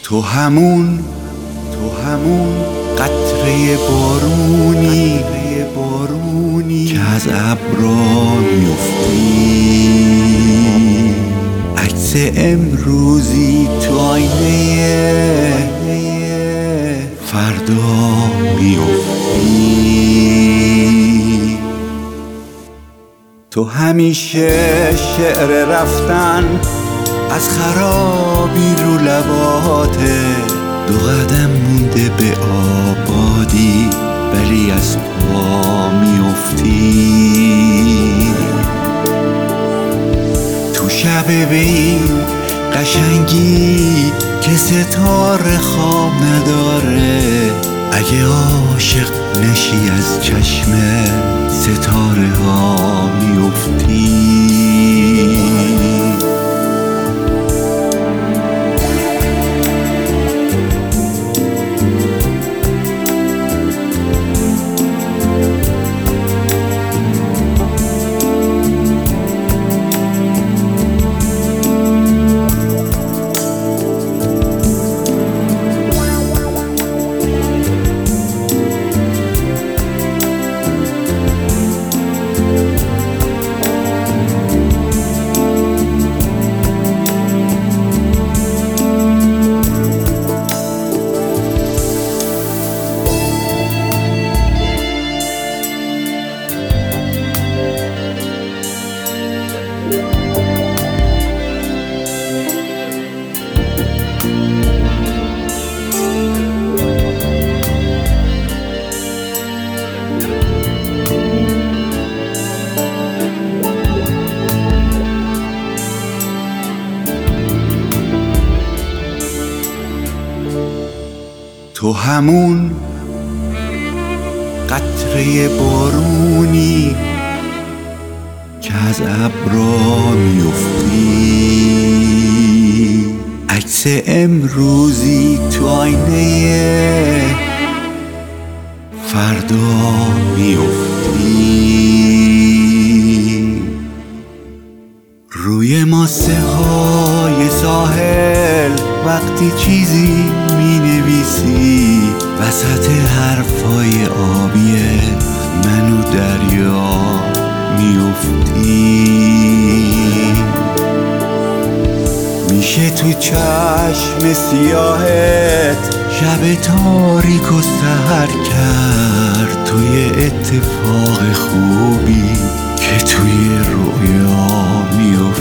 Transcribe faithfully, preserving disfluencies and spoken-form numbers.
تو همون تو همون قطره بارونی بارونی که از ابرا میفتی، عکس امروزی تو آینه فردا میفتی. تو همیشه شعر رفتن از خرابی رو لباته، دو قدم مونده به آبادی ولی از پا میفتی. تو شب به این قشنگی که ستاره خواب نداره، اگه عاشق نشی از چشم ستاره ها میفتی. تو همون قطره بارونی که از ابرا میفتی، عکس امروزی تو آینه فردا میفتی. روی ماسه های ساحل وقتی چیزی می نویسی، وسط حرفای آبیه منو دریا میفتی. میشه تو چشم سیاهت شب تاریک و سحر کرد، توی اتفاق خوبی که توی رویا میفتی.